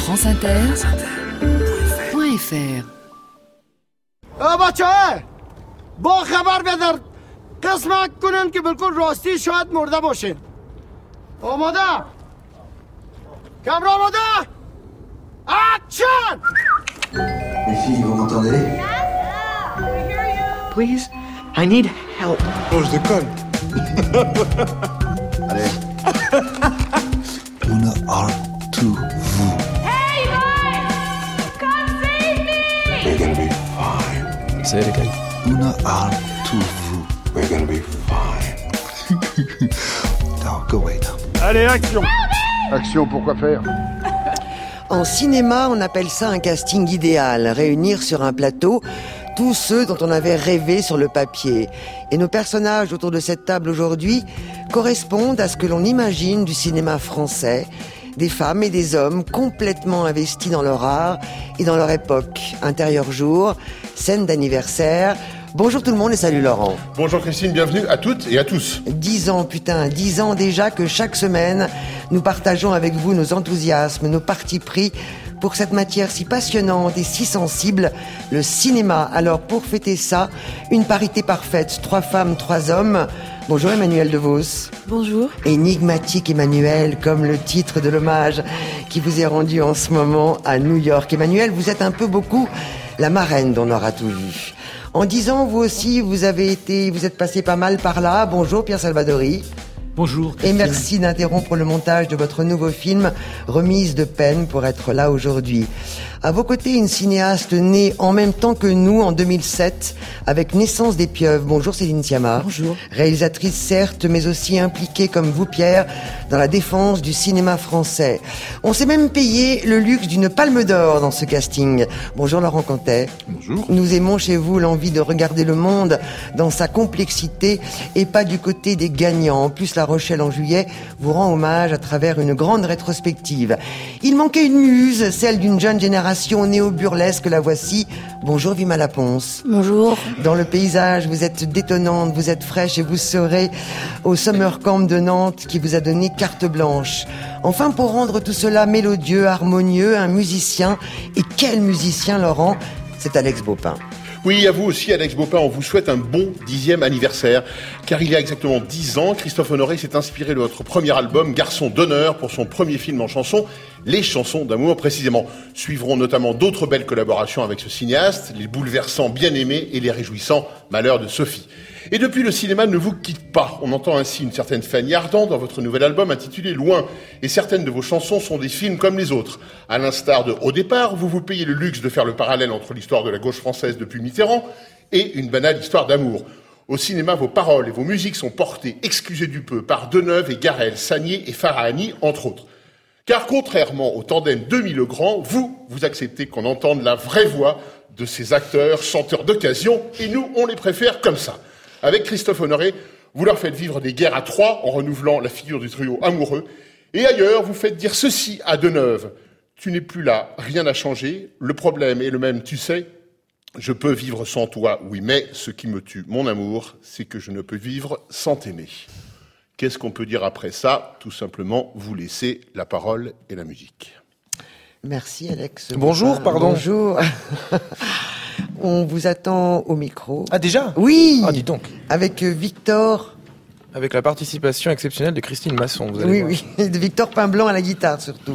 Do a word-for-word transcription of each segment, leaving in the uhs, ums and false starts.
France Inter point F R. بچه با خبر بدار قسمت کنن که بالکل راستی شاید مرده باشین. آماده کامرا آماده اکشن. Les filles, vous m'entendez? Please, I need help. Oh, je déconne. Allez. Une heure to vous. Hey, guys! Come save me! We're gonna be fine. Say it again. Une heure to vous. We're gonna be fine. Alors, go away now. Allez, action. Action, pourquoi faire? En cinéma, on appelle ça un casting idéal, réunir sur un plateau tous ceux dont on avait rêvé sur le papier. Et nos personnages autour de cette table aujourd'hui correspondent à ce que l'on imagine du cinéma français, des femmes et des hommes complètement investis dans leur art et dans leur époque. Intérieur jour, scène d'anniversaire. Bonjour tout le monde et salut Laurent. Bonjour Christine, bienvenue à toutes et à tous. Dix ans, putain, dix ans déjà que chaque semaine, nous partageons avec vous nos enthousiasmes, nos partis pris pour cette matière si passionnante et si sensible, le cinéma. Alors pour fêter ça, une parité parfaite, trois femmes, trois hommes. Bonjour Emmanuel DeVos. Bonjour. Énigmatique Emmanuel, comme le titre de l'hommage qui vous est rendu en ce moment à New York. Emmanuel, vous êtes un peu beaucoup la marraine d'On aura tout vu. En dix ans, vous aussi, vous avez été, vous êtes passé pas mal par là. Bonjour Pierre Salvadori. Bonjour. Et merci d'interrompre le montage de votre nouveau film, Remise de peine, pour être là aujourd'hui. À vos côtés, une cinéaste née en même temps que nous en deux mille sept, avec Naissance des pieuvres. Bonjour Céline Sciamma. Bonjour. Réalisatrice certes, mais aussi impliquée comme vous Pierre, dans la défense du cinéma français. On s'est même payé le luxe d'une palme d'or dans ce casting. Bonjour Laurent Cantet. Bonjour. Nous aimons chez vous l'envie de regarder le monde dans sa complexité et pas du côté des gagnants. En plus, La Rochelle en juillet vous rend hommage à travers une grande rétrospective. Il manquait une muse, celle d'une jeune génération néo-burlesque, la voici. Bonjour Vima Laponce. Bonjour. Dans le paysage, vous êtes détonnante, vous êtes fraîche et vous serez au Summer Camp de Nantes qui vous a donné carte blanche. Enfin, pour rendre tout cela mélodieux, harmonieux, un musicien. Et quel musicien, Laurent? C'est Alex Baupin. Oui, à vous aussi, Alex Baupin, on vous souhaite un bon dixième anniversaire. Car il y a exactement dix ans, Christophe Honoré s'est inspiré de votre premier album, Garçon d'honneur, pour son premier film en chanson, Les chansons d'amour, précisément. Suivront notamment d'autres belles collaborations avec ce cinéaste, les bouleversants Bien-aimés et les réjouissants Malheurs de Sophie. Et depuis, le cinéma ne vous quitte pas. On entend ainsi une certaine Fanny Ardant dans votre nouvel album intitulé Loin. Et certaines de vos chansons sont des films comme les autres. À l'instar de Au départ, vous vous payez le luxe de faire le parallèle entre l'histoire de la gauche française depuis Mitterrand et une banale histoire d'amour. Au cinéma, vos paroles et vos musiques sont portées, excusez du peu, par Deneuve et Garel, Sagnier et Farahani, entre autres. Car contrairement au tandem Demy-Legrand, vous, vous acceptez qu'on entende la vraie voix de ces acteurs, chanteurs d'occasion, et nous, on les préfère comme ça. Avec Christophe Honoré, vous leur faites vivre des guerres à trois en renouvelant la figure du trio amoureux. Et ailleurs, vous faites dire ceci à Deneuve. Tu n'es plus là, rien n'a changé, le problème est le même, tu sais. Je peux vivre sans toi, oui, mais ce qui me tue, mon amour, c'est que je ne peux vivre sans t'aimer. Qu'est-ce qu'on peut dire après ça? Tout simplement, vous laissez la parole et la musique. Merci Alex. Bonjour, pardon. Bonjour. On vous attend au micro. Ah déjà? Oui. Ah dis donc. Avec Victor. Avec la participation exceptionnelle de Christine Masson, vous allez Oui, voir. oui. Et de Victor Pain-Blanc à la guitare surtout.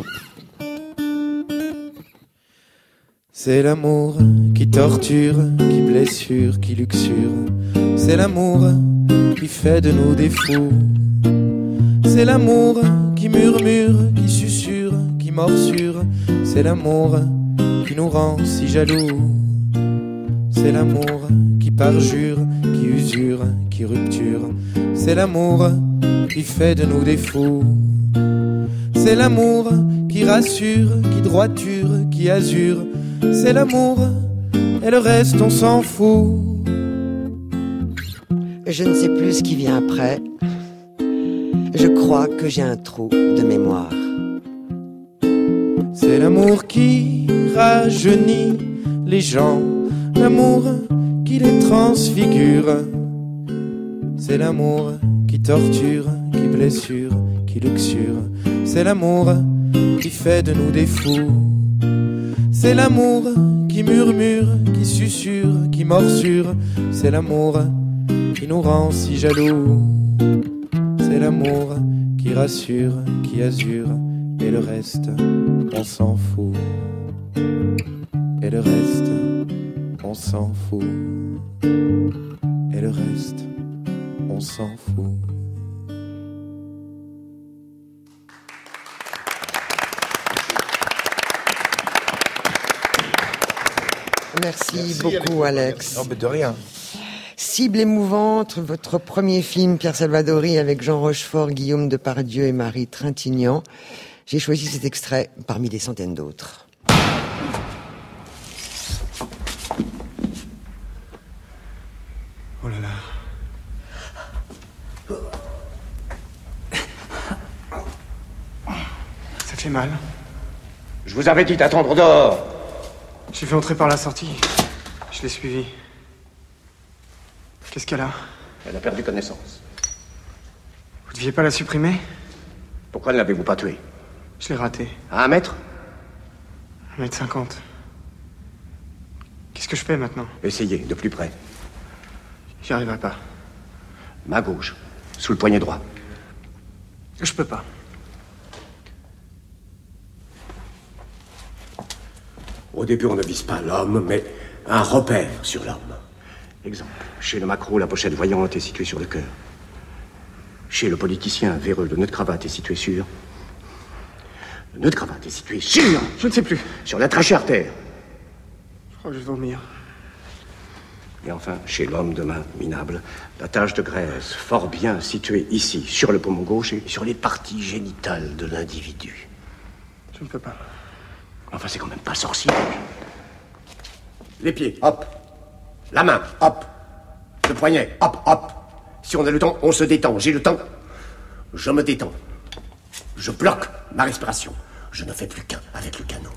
C'est l'amour qui torture, qui blessure, qui luxure. C'est l'amour qui fait de nous des fous. C'est l'amour qui murmure, qui susurre, qui morsure. C'est l'amour qui nous rend si jaloux. C'est l'amour qui parjure, qui usure, qui rupture. C'est l'amour qui fait de nous des fous. C'est l'amour qui rassure, qui droiture, qui azure. C'est l'amour et le reste on s'en fout. Je ne sais plus ce qui vient après. Je crois que j'ai un trou de mémoire. C'est l'amour qui rajeunit les gens, l'amour qui les transfigure. C'est l'amour qui torture, qui blessure, qui luxure. C'est l'amour qui fait de nous des fous. C'est l'amour qui murmure, qui susurre, qui morsure. C'est l'amour qui nous rend si jaloux. C'est l'amour qui rassure, qui azure. Et le reste, on s'en fout. Et le reste, on s'en fout. Et le reste, on s'en fout. Merci, Merci, beaucoup, Alex. Alex. Non, mais de rien. Cible émouvante, votre premier film, Pierre Salvadori, avec Jean Rochefort, Guillaume Depardieu et Marie Trintignant. J'ai choisi cet extrait parmi des centaines d'autres. Oh là là. Ça fait mal. Je vous avais dit d'attendre dehors. J'ai fait entrer par la sortie. Je l'ai suivi. Qu'est-ce qu'elle a? Elle a perdu connaissance. Vous deviez pas la supprimer? Pourquoi ne l'avez-vous pas tuée? Je l'ai ratée. À un mètre? un mètre cinquante. Qu'est-ce que je fais maintenant? Essayez, de plus près. J'y arriverai pas. Main gauche, sous le poignet droit. Je peux pas. Au début, on ne vise pas l'homme, mais un repère sur l'homme. Exemple, chez le macro, la pochette voyante est située sur le cœur. Chez le politicien véreux, le nœud de cravate est situé sur... Le nœud de cravate est situé sur... Je ne sais plus. Sur la trachée artère. Je crois que je vais vomir. Et enfin, chez l'homme de main minable, la tache de graisse, fort bien située ici, sur le poumon gauche et sur les parties génitales de l'individu. Je ne peux pas. Enfin, c'est quand même pas sorcier. Les pieds, hop. La main, hop. Le poignet, hop, hop. Si on a le temps, on se détend. J'ai le temps, je me détends. Je bloque ma respiration. Je ne fais plus qu'un avec le canon.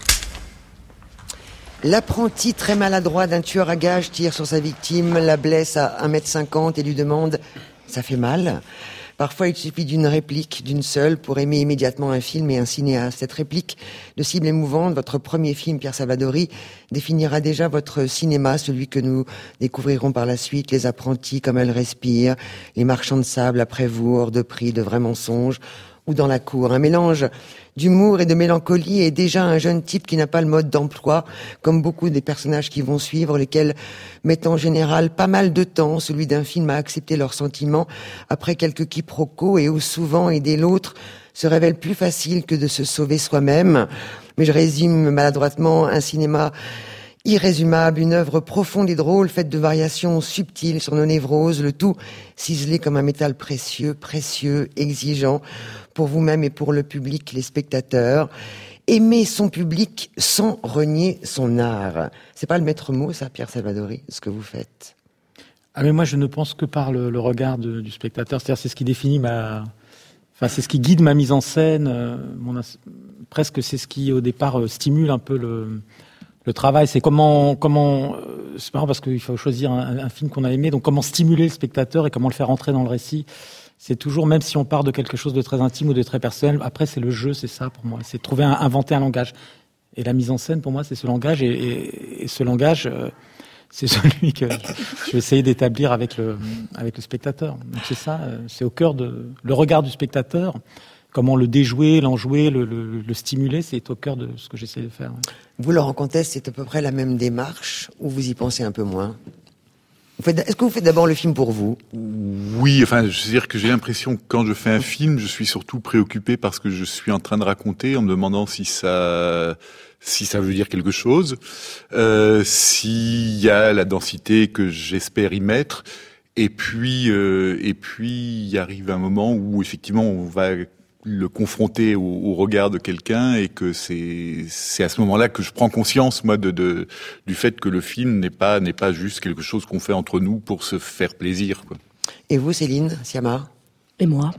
L'apprenti très maladroit d'un tueur à gages tire sur sa victime, la blesse à un mètre cinquante et lui demande « ça fait mal ?» Parfois, il suffit d'une réplique, d'une seule, pour aimer immédiatement un film et un cinéaste. Cette réplique de cible émouvante, votre premier film, Pierre Salvadori, définira déjà votre cinéma, celui que nous découvrirons par la suite, Les apprentis comme elles respirent, Les marchands de sable après vous, Hors de prix, De vrais mensonges, ou Dans la cour. Un mélange d'humour et de mélancolie et déjà un jeune type qui n'a pas le mode d'emploi, comme beaucoup des personnages qui vont suivre, lesquels mettent en général pas mal de temps, celui d'un film à accepter leurs sentiments après quelques quiproquos et où souvent aider l'autre se révèle plus facile que de se sauver soi-même. Mais je résume maladroitement un cinéma irrésumable, une œuvre profonde et drôle, faite de variations subtiles sur nos névroses, le tout ciselé comme un métal précieux, précieux, exigeant, pour vous-même et pour le public, les spectateurs. Aimer son public sans renier son art. C'est pas le maître mot, ça, Pierre Salvadori, ce que vous faites? Ah mais moi, je ne pense que par le, le regard de, du spectateur. C'est-à-dire, c'est ce qui définit ma... Enfin, c'est ce qui guide ma mise en scène. Euh, mon, presque, c'est ce qui, au départ, euh, stimule un peu le... Le travail, c'est comment, comment, euh, c'est marrant parce qu'il faut choisir un, un film qu'on a aimé, donc comment stimuler le spectateur et comment le faire entrer dans le récit. C'est toujours, même si on part de quelque chose de très intime ou de très personnel, après c'est le jeu, c'est ça pour moi, c'est trouver un, inventer un langage. Et la mise en scène pour moi, c'est ce langage, et, et, et ce langage, euh, c'est celui que je vais essayer d'établir avec le, avec le spectateur. Donc c'est ça, euh, c'est au cœur de, le regard du spectateur. Comment le déjouer, l'enjouer, le, le, le stimuler, c'est au cœur de ce que j'essaie de faire. Vous, Laurent Comtesse, c'est à peu près la même démarche, ou vous y pensez un peu moins? Vous faites, est-ce que vous faites d'abord le film pour vous? Oui, enfin, je veux dire que j'ai l'impression que quand je fais un film, je suis surtout préoccupé par ce que je suis en train de raconter, en me demandant si ça, si ça veut dire quelque chose, euh, s'il y a la densité que j'espère y mettre, et puis, euh, et puis, il arrive un moment où effectivement on va le confronter au, au regard de quelqu'un, et que c'est c'est à ce moment-là que je prends conscience, moi, de, de du fait que le film n'est pas n'est pas juste quelque chose qu'on fait entre nous pour se faire plaisir, quoi. Et vous, Céline Sciamma? Et moi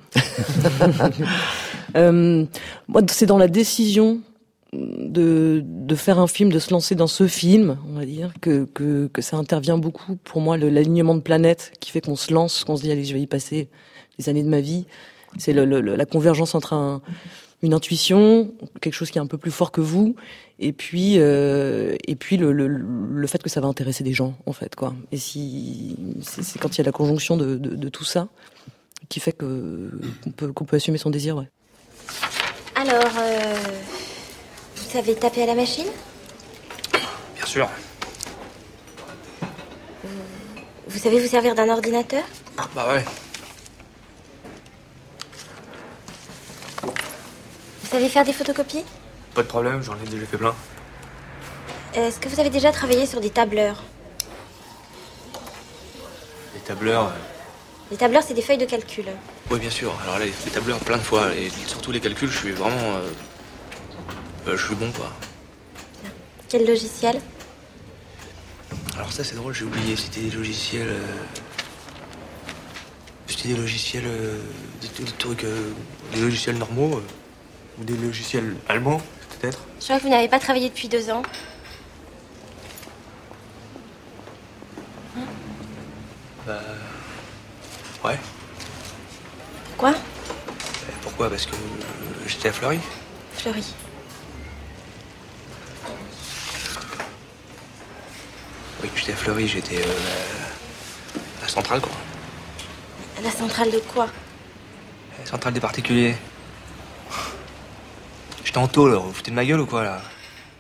euh, Moi, c'est dans la décision de de faire un film, de se lancer dans ce film, on va dire, que que que ça intervient beaucoup pour moi, le, l'alignement de planètes qui fait qu'on se lance, qu'on se dit allez, je vais y passer les années de ma vie. C'est le, le, la convergence entre un, une intuition, quelque chose qui est un peu plus fort que vous, et puis euh, et puis le, le le fait que ça va intéresser des gens en fait quoi. Et si c'est, c'est quand il y a la conjonction de, de de tout ça qui fait que qu'on peut qu'on peut assumer son désir, ouais. Alors, euh, vous savez taper à la machine ? Bien sûr. Vous savez vous servir d'un ordinateur ? Ah, bah ouais. Vous savez faire des photocopies ? Pas de problème, j'en ai déjà fait plein. Est-ce que vous avez déjà travaillé sur des tableurs ? Les tableurs... euh, Les tableurs, c'est des feuilles de calcul. Oui, bien sûr. Alors là, les, les tableurs, plein de fois. Et surtout les calculs, je suis vraiment... Euh, euh, je suis bon, quoi. Quel logiciel ? Alors ça, c'est drôle, j'ai oublié. C'était des logiciels... Euh... C'était des logiciels... Euh... Des, des trucs... Euh... Des logiciels normaux. Euh... Ou des logiciels allemands, peut-être. Je crois que vous n'avez pas travaillé depuis deux ans. Hein ? Bah... Ouais. Pourquoi ? Pourquoi ? Parce que euh, j'étais à Fleury. Fleury. Oui, j'étais à Fleury, j'étais euh, à la centrale, quoi. À la centrale de quoi ? La centrale des particuliers. J'étais en tôle, vous vous foutez de ma gueule ou quoi, là ?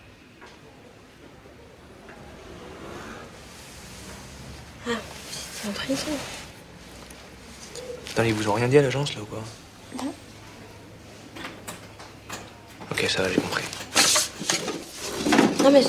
Ah, c'est en prison. Putain, ils vous ont rien dit à l'agence, là, ou quoi ? Non. Ok, ça va, j'ai compris. Non, mais... Je...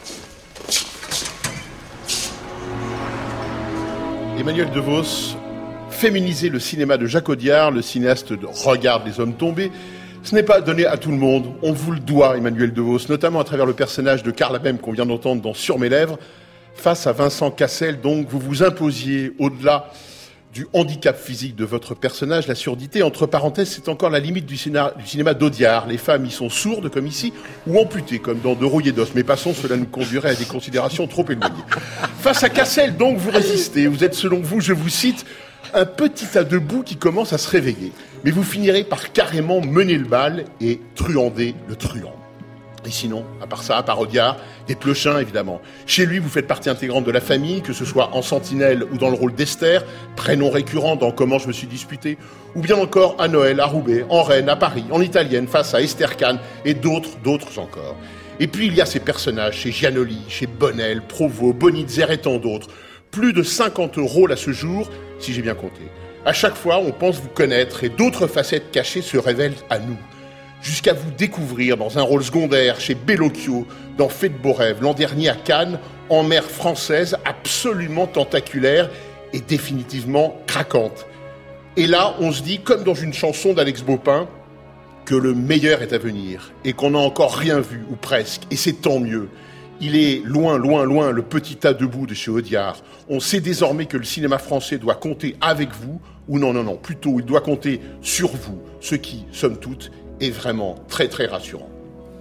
Emmanuel DeVos, féminiser le cinéma de Jacques Audiard, le cinéaste de Regarde les hommes tombés, ce n'est pas donné à tout le monde. On vous le doit, Emmanuel DeVos, notamment à travers le personnage de Karl Abem qu'on vient d'entendre dans Sur mes lèvres. Face à Vincent Cassel, donc, vous vous imposiez au-delà du handicap physique de votre personnage, la surdité. Entre parenthèses, c'est encore la limite du cinéma, du cinéma d'Audiard. Les femmes y sont sourdes, comme ici, ou amputées, comme dans De Rouillé d'os. Mais passons, cela nous conduirait à des considérations trop éloignées. Face à Cassel, donc, vous résistez. Vous êtes, selon vous, je vous cite, un petit tas de boue qui commence à se réveiller. Mais vous finirez par carrément mener le bal et truander le truand. Et sinon, à part ça, à part Audiard, des Pleuchins, évidemment. Chez lui, vous faites partie intégrante de la famille, que ce soit en Sentinelle ou dans le rôle d'Esther, prénom récurrent dans Comment je me suis disputé, ou bien encore à Noël, à Roubaix, en Rennes, à Paris, en italienne, face à Esther Kahn, et d'autres, d'autres encore. Et puis, il y a ces personnages, chez Giannoli, chez Bonnel, Provost, Bonitzer et tant d'autres. Plus de cinquante rôles à ce jour, si j'ai bien compté. À chaque fois, on pense vous connaître, et d'autres facettes cachées se révèlent à nous. Jusqu'à vous découvrir dans un rôle secondaire chez Bellocchio, dans Fait de beaux rêves, l'an dernier à Cannes, en mer française absolument tentaculaire et définitivement craquante. Et là, on se dit, comme dans une chanson d'Alex Baupin, que le meilleur est à venir et qu'on n'a encore rien vu, ou presque, et c'est tant mieux. Il est loin, loin, loin le petit tas debout de chez Audiard. On sait désormais que le cinéma français doit compter avec vous, ou non, non, non, plutôt il doit compter sur vous, ce qui, somme toute, est vraiment très, très rassurant.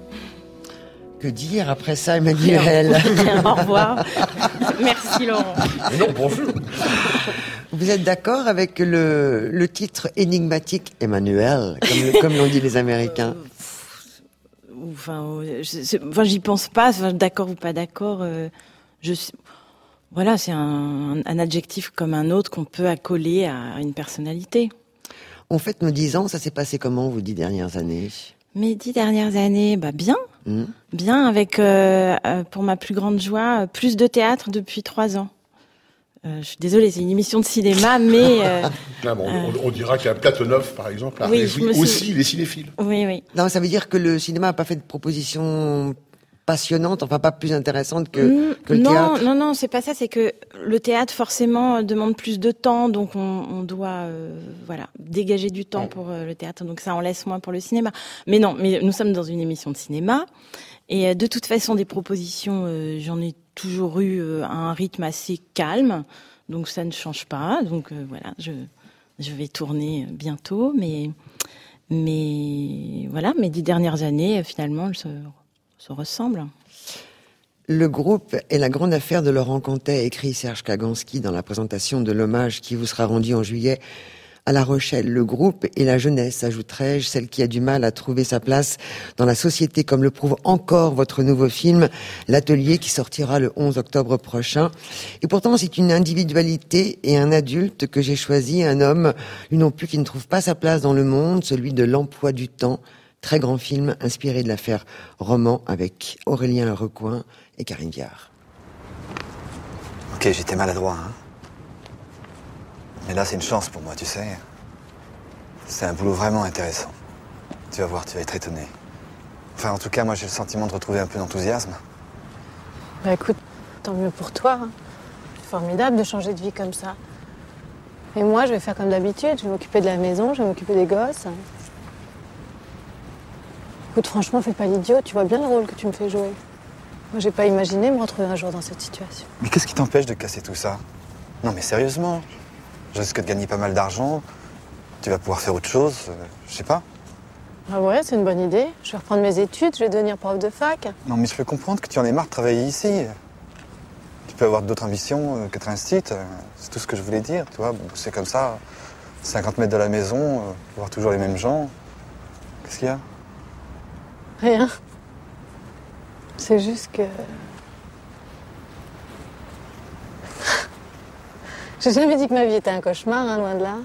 Que dire après ça, Emmanuel ? Au revoir. Merci, Laurent. Non, bonjour. Vous êtes d'accord avec le, le titre énigmatique Emmanuel, comme, comme l'ont dit les Américains ? Enfin, je, enfin, j'y pense pas. Enfin, d'accord ou pas d'accord. Euh, je, voilà, c'est un, un adjectif comme un autre qu'on peut accoler à une personnalité. On fête nos dix ans. Ça s'est passé comment, vos dix dernières années ? Mes dix dernières années, bah bien, mmh. bien avec, euh, euh, pour ma plus grande joie, plus de théâtre depuis trois ans. Euh, je suis désolée, c'est une émission de cinéma, mais... Euh, non, bon, euh, on, on dira qu'un Platonov, par exemple, a oui, réjoui suis... aussi les cinéphiles. Oui, oui. Non, ça veut dire que le cinéma n'a pas fait de propositions passionnantes, enfin pas plus intéressantes que, mmh, que le non, théâtre. Non, non, c'est pas ça. C'est que le théâtre forcément demande plus de temps, donc on, on doit, euh, voilà, dégager du temps pour euh, le théâtre. Donc ça en laisse moins pour le cinéma. Mais non, mais nous sommes dans une émission de cinéma, et euh, de toute façon, des propositions, euh, j'en ai toujours eu euh, à un rythme assez calme, donc ça ne change pas. Donc euh, voilà, je je vais tourner bientôt, mais mais voilà, mes dix dernières années, finalement, elles se se ressemblent. Le groupe est la grande affaire de Laurent Contet, écrit Serge Kaganski dans la présentation de l'hommage qui vous sera rendu en juillet À La Rochelle, le groupe et la jeunesse, ajouterai-je, celle qui a du mal à trouver sa place dans la société, comme le prouve encore votre nouveau film, L'Atelier, qui sortira le onze octobre prochain. Et pourtant, c'est une individualité et un adulte que j'ai choisi, un homme, lui non plus, qui ne trouve pas sa place dans le monde, celui de l'emploi du temps. Très grand film inspiré de l'affaire Roman avec Aurélien Recoing et Karine Viard. Ok, j'étais maladroit, hein. Mais là, c'est une chance pour moi, tu sais. C'est un boulot vraiment intéressant. Tu vas voir, tu vas être étonné. Enfin, en tout cas, moi, j'ai le sentiment de retrouver un peu d'enthousiasme. Bah écoute, tant mieux pour toi. Hein. C'est formidable de changer de vie comme ça. Et moi, je vais faire comme d'habitude. Je vais m'occuper de la maison, je vais m'occuper des gosses. Écoute, franchement, fais pas l'idiot. Tu vois bien le rôle que tu me fais jouer. Moi, j'ai pas imaginé me retrouver un jour dans cette situation. Mais qu'est-ce qui t'empêche de casser tout ça? Non, mais sérieusement. Je risque de gagner pas mal d'argent. Tu vas pouvoir faire autre chose. Euh, je sais pas. Ah ouais, c'est une bonne idée. Je vais reprendre mes études, je vais devenir prof de fac. Non, mais je peux comprendre que tu en aies marre de travailler ici. Tu peux avoir d'autres ambitions euh, qu'être institut. Euh, c'est tout ce que je voulais dire, tu vois. Bon, c'est comme ça. cinquante mètres de la maison, euh, voir toujours les mêmes gens. Qu'est-ce qu'il y a? Rien. C'est juste que... J'ai jamais dit que ma vie était un cauchemar, hein, loin de là.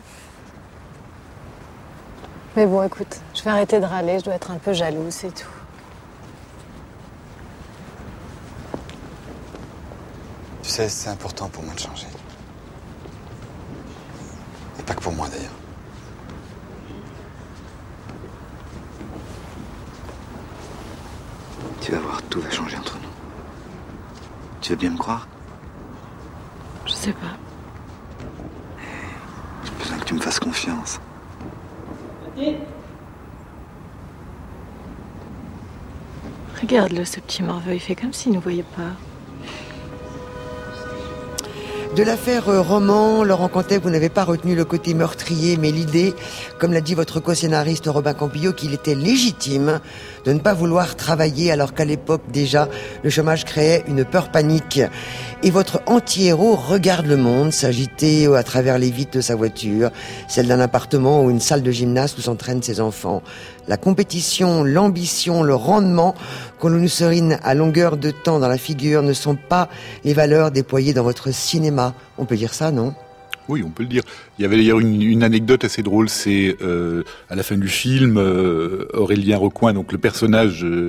Mais bon, écoute, je vais arrêter de râler, je dois être un peu jalouse, c'est tout. Tu sais, c'est important pour moi de changer. Et pas que pour moi, d'ailleurs. Tu vas voir, tout va changer entre nous. Tu veux bien me croire? Je sais pas. J'ai besoin que tu me fasses confiance. Regarde-le, ce petit morveux, il fait comme s'il ne nous voyait pas. De l'affaire Roman, Laurent Cantet, vous n'avez pas retenu le côté meurtrier, mais l'idée, comme l'a dit votre co-scénariste Robin Campillo, qu'il était légitime de ne pas vouloir travailler alors qu'à l'époque déjà, le chômage créait une peur panique. Et votre anti-héros regarde le monde s'agiter à travers les vitres de sa voiture, celle d'un appartement ou une salle de gymnase où s'entraînent ses enfants. La compétition, l'ambition, le rendement qu'on nous serine à longueur de temps dans la figure ne sont pas les valeurs déployées dans votre cinéma. On peut dire ça, non ? Oui, on peut le dire. Il y avait d'ailleurs une, une anecdote assez drôle, c'est euh, à la fin du film, euh, Aurélien Recoing, donc le personnage... Euh,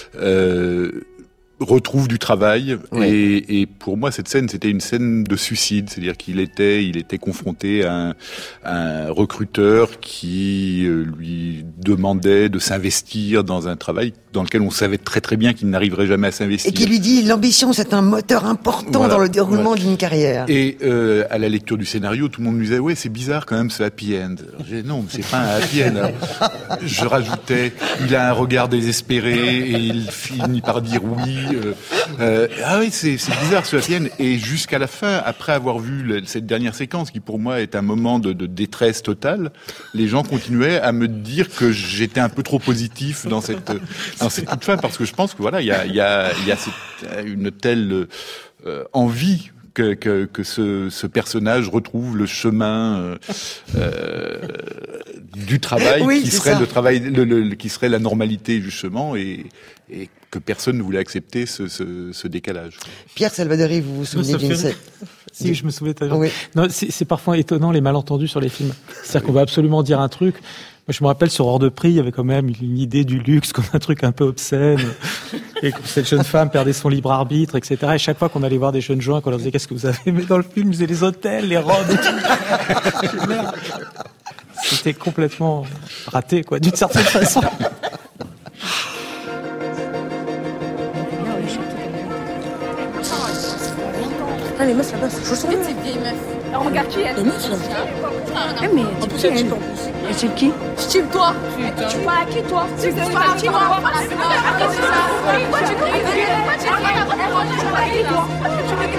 euh, retrouve du travail, oui. et, et pour moi cette scène c'était une scène de suicide, c'est-à-dire qu'il était il était confronté à un, à un recruteur qui euh, lui demandait de s'investir dans un travail dans lequel on savait très très bien qu'il n'arriverait jamais à s'investir. Et qui lui dit l'ambition c'est un moteur important voilà, dans le déroulement voilà. d'une carrière. Et euh, à la lecture du scénario, tout le monde me disait ouais c'est bizarre quand même ce happy end. Alors, j'ai dit, non c'est pas un happy end. Alors, je rajoutais il a un regard désespéré et il finit par dire oui. Euh, euh, ah oui, c'est, c'est bizarre ce happy end. Et jusqu'à la fin, après avoir vu le, cette dernière séquence, qui pour moi est un moment de, de détresse totale, les gens continuaient à me dire que j'étais un peu trop positif dans cette dans cette toute fin, parce que je pense que voilà, il y a il y a il y a cette, une telle euh, envie que que, que ce, ce personnage retrouve le chemin euh, euh, du travail oui, qui serait ça. le travail le, le, qui serait la normalité justement, et et que personne ne voulait accepter ce, ce, ce décalage. Pierre Salvadori, vous vous souvenez d'une scène? Si, je me souviens. Oui. Non, c'est, c'est parfois étonnant les malentendus sur les films. C'est-à-dire qu'on va absolument dire un truc. Moi, je me rappelle sur Hors de Prix, il y avait quand même une idée du luxe comme un truc un peu obscène. Et que cette jeune femme perdait son libre arbitre, et cetera. Et chaque fois qu'on allait voir des jeunes gens, qu'on leur disait qu'est-ce que vous avez aimé dans le film, ils disaient les hôtels, les robes et tout. Merde. C'était complètement raté, quoi, d'une certaine façon. Ah, les meufs là-bas, c'est chaud. Mais c'est vieille meuf. Alors, regarde qui elle. Les meufs là. Eh, mais en plus, elle. Et c'est qui? Steve, toi. Putain. Tu parles à qui, toi? Tu parles à qui, toi? Pourquoi tu nous dis? Pourquoi tu nous dis? Tu parles à qui, toi? Tu veux qu'il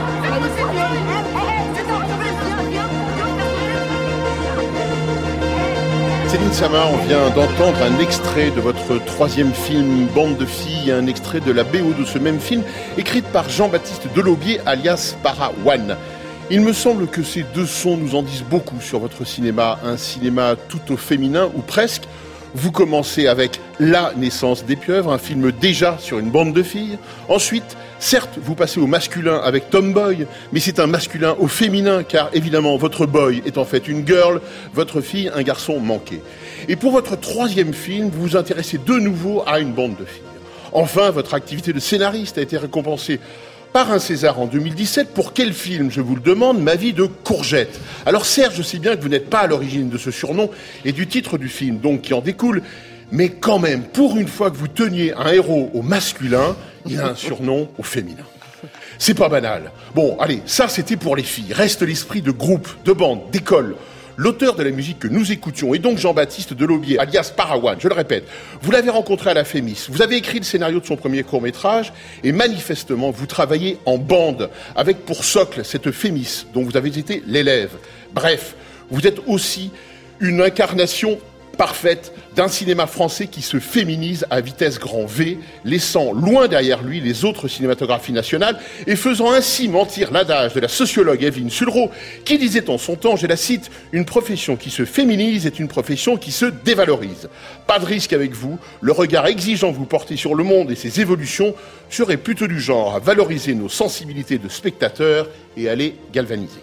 Céline Sciamma, on vient d'entendre un extrait de votre troisième film, Bande de filles, un extrait de la B O de ce même film, écrite par Jean-Baptiste Delaubier, alias Para One. Il me semble que ces deux sons nous en disent beaucoup sur votre cinéma, un cinéma tout au féminin, ou presque. Vous commencez avec La naissance des pieuvres, un film déjà sur une bande de filles. Ensuite, certes, vous passez au masculin avec Tomboy, mais c'est un masculin au féminin, car évidemment, votre boy est en fait une girl, votre fille un garçon manqué. Et pour votre troisième film, vous vous intéressez de nouveau à une bande de filles. Enfin, votre activité de scénariste a été récompensée par un César en deux mille dix-sept. Pour quel film, je vous le demande? Ma vie de courgette. Alors certes, je sais bien que vous n'êtes pas à l'origine de ce surnom et du titre du film, donc qui en découle, mais quand même, pour une fois que vous teniez un héros au masculin, il a un surnom au féminin. C'est pas banal. Bon, allez, ça c'était pour les filles. Reste l'esprit de groupe, de bande, d'école. L'auteur de la musique que nous écoutions est donc Jean-Baptiste Delaubier, alias Parawan, je le répète. Vous l'avez rencontré à la Fémis, vous avez écrit le scénario de son premier court-métrage, et manifestement, vous travaillez en bande, avec pour socle cette Fémis, dont vous avez été l'élève. Bref, vous êtes aussi une incarnation parfaite d'un cinéma français qui se féminise à vitesse grand V, laissant loin derrière lui les autres cinématographies nationales et faisant ainsi mentir l'adage de la sociologue Evelyne Sulro qui disait en son temps, je la cite, « Une profession qui se féminise est une profession qui se dévalorise ». Pas de risque avec vous, le regard exigeant que vous portez sur le monde et ses évolutions serait plutôt du genre à valoriser nos sensibilités de spectateurs et à les galvaniser.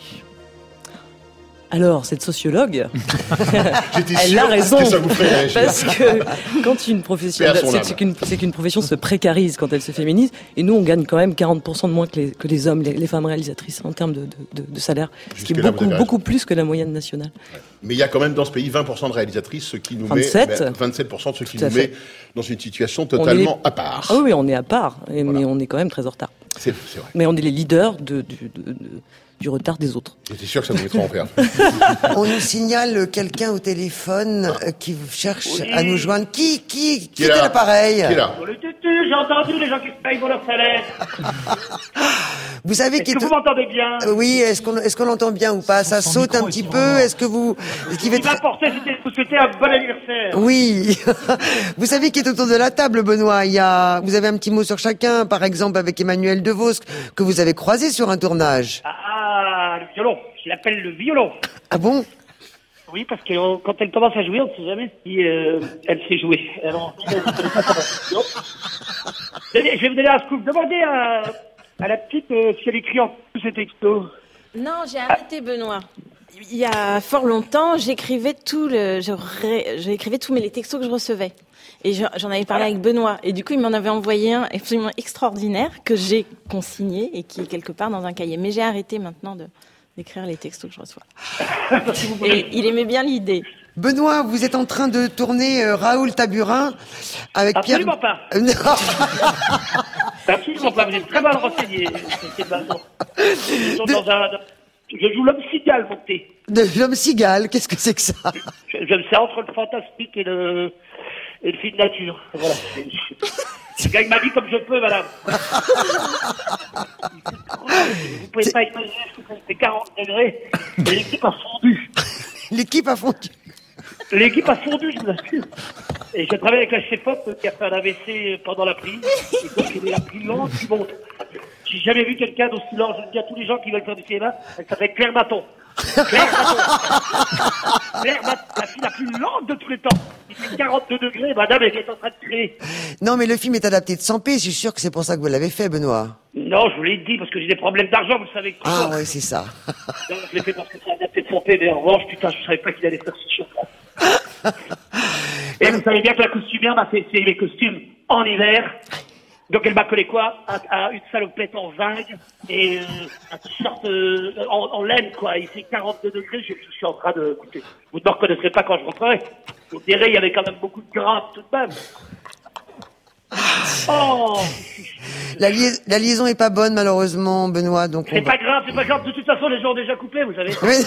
Alors, cette sociologue, J'étais elle sûr a raison, que ça vous ferait réagir. parce que quand une profession, c'est, c'est, qu'une, c'est qu'une profession se précarise quand elle se féminise, et nous on gagne quand même quarante pour cent de moins que les, que les hommes, les, les femmes réalisatrices en termes de, de, de, de salaire, ce qui est beaucoup, beaucoup plus que la moyenne nationale. Ouais. Mais il y a quand même dans ce pays vingt pour cent de réalisatrices, ce qui nous vingt-sept met ben, vingt-sept pour cent de ce qui Tout nous à fait. met dans une situation totalement est, à part. Ah oui, on est à part, et, voilà. Mais on est quand même très en retard. C'est, c'est vrai. Mais on est les leaders de, de, de, de du retard des autres. J'étais sûr que ça nous mettrait en perte. On nous signale quelqu'un au téléphone qui cherche oui. à nous joindre. Qui, qui, qui, qui est à l'appareil? Qui est là? Le tutu, j'ai entendu les gens qui se payent pour leur salaire. Vous savez est-ce que est... vous m'entendez bien? Oui, est-ce qu'on, est-ce qu'on l'entend bien ou pas? Ça Sans saute micro, un petit peu. Est-ce que vous... Ce qui m'importait, c'était de vous souhaiter un bon anniversaire. Oui. Vous savez qui est autour de la table, Benoît? Il y a... Vous avez un petit mot sur chacun, par exemple avec Emmanuel Devos, que vous avez croisé sur un tournage. Ah, le violon. Je l'appelle le violon. Ah bon? Oui, parce que euh, quand elle commence à jouer, on ne sait jamais si euh, elle sait jouer. Alors, je vais vous donner un scoop. Demandez à, à la petite euh, si elle écrit en tous ses textos. Non, j'ai arrêté, Benoît. Il y a fort longtemps, j'écrivais tout le, je ré, j'écrivais tous mes les textos que je recevais. Et j'en avais parlé avec Benoît. Et du coup, il m'en avait envoyé un absolument extraordinaire que j'ai consigné et qui est quelque part dans un cahier. Mais j'ai arrêté maintenant de, d'écrire les textos que je reçois. Et il aimait bien l'idée. Benoît, vous êtes en train de tourner euh, Raoul Taburin avec Absolument Pierre... pas. Non. Absolument pas. Vous êtes très mal renseigné. Dans un... Je joue l'homme cigale, mon thé. De l'homme cigale, qu'est-ce que c'est que ça? Je, je me sais entre le fantastique et le, et le film nature. Voilà. Je gagne ma vie comme je peux, madame. Vous pouvez c'est... pas imaginer, je fait quarante degrés et l'équipe a fondu. L'équipe a fondu. L'équipe a fondu, je vous assure. Et je travaille avec la chef-op qui a fait un A V C pendant la prise. Et donc, elle est la plus lente du monde. J'ai jamais vu quelqu'un d'aussi lent. Je le dis à tous les gens qui veulent faire du cinéma. Elle s'appelle Claire Maton. Claire Maton. Claire Maton, la fille la plus lente de tous les temps. Il fait quarante-deux degrés, madame, elle est en train de créer. Non, mais le film est adapté de cent p. Je suis sûr que c'est pour ça que vous l'avez fait, Benoît. Non, je vous l'ai dit, parce que j'ai des problèmes d'argent, vous le savez. Ah, ouais, c'est ça. Non, je l'ai fait parce que c'est adapté de cent p, mais en revanche, putain, je savais pas qu'il allait faire si chaud. Et vous savez bien que la costumière m'a fait essayer mes costumes en hiver. Donc elle m'a collé quoi à, à une salopette en zinc et euh, un t-shirt euh, en, en laine, quoi. Il fait quarante-deux degrés, je, je suis en train de... Écoutez, vous ne me reconnaîtrez pas quand je rentrerai. Vous me direz, il y avait quand même beaucoup de gras tout de même. Oh la, lia- la liaison est pas bonne, malheureusement, Benoît. Donc c'est on pas va... grave, c'est pas grave. De toute façon, les gens ont déjà coupé, vous savez. Mais...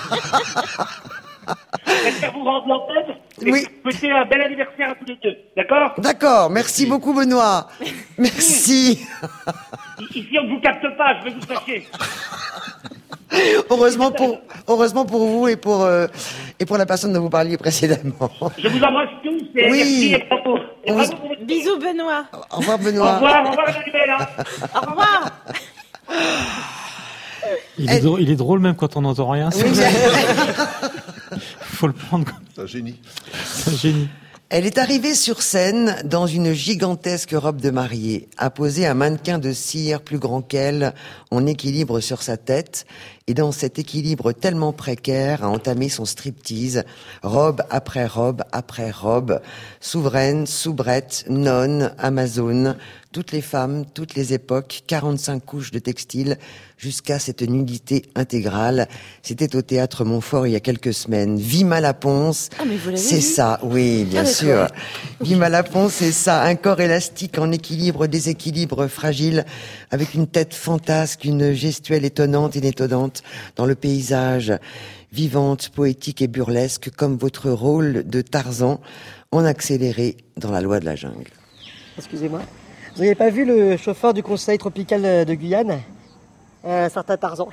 J'espère vous rendre l'antenne et oui. Souhaiter un bel anniversaire à tous les deux, d'accord? D'accord, merci beaucoup Benoît. Merci. Ici on ne vous capte pas, je vais vous fâcher. Heureusement pour, heureusement pour vous et pour, euh, et pour la personne dont vous parliez précédemment. Je vous embrasse tous et oui. merci et bravo. Et vous... bravo pour... Bisous Benoît. Au revoir Benoît. Au revoir, au revoir Emmanuel. Hein. Au revoir. Il est, Elle- drôle, il est drôle même quand on n'entend rien. Oui, Faut le prendre comme C'est un génie. c'est un génie. Elle est arrivée sur scène dans une gigantesque robe de mariée, a posé un mannequin de cire plus grand qu'elle en équilibre sur sa tête, et dans cet équilibre tellement précaire a entamé son striptease, robe après robe après robe, souveraine, soubrette, nonne, amazone, toutes les femmes, toutes les époques, quarante-cinq couches de textile, jusqu'à cette nudité intégrale. C'était au Théâtre Montfort il y a quelques semaines. Vima Laponce, Ah, mais vous l'avez c'est vu ça, oui, bien Ah, sûr. d'accord. Vima Laponce, c'est ça, un corps élastique en équilibre, déséquilibre fragile, avec une tête fantasque, une gestuelle étonnante et détonnante dans le paysage, vivante, poétique et burlesque, comme votre rôle de Tarzan, en accéléré dans La Loi de la jungle. Excusez-moi. Vous n'avez pas vu le chauffeur du conseil tropical de Guyane, un certain Tarzan?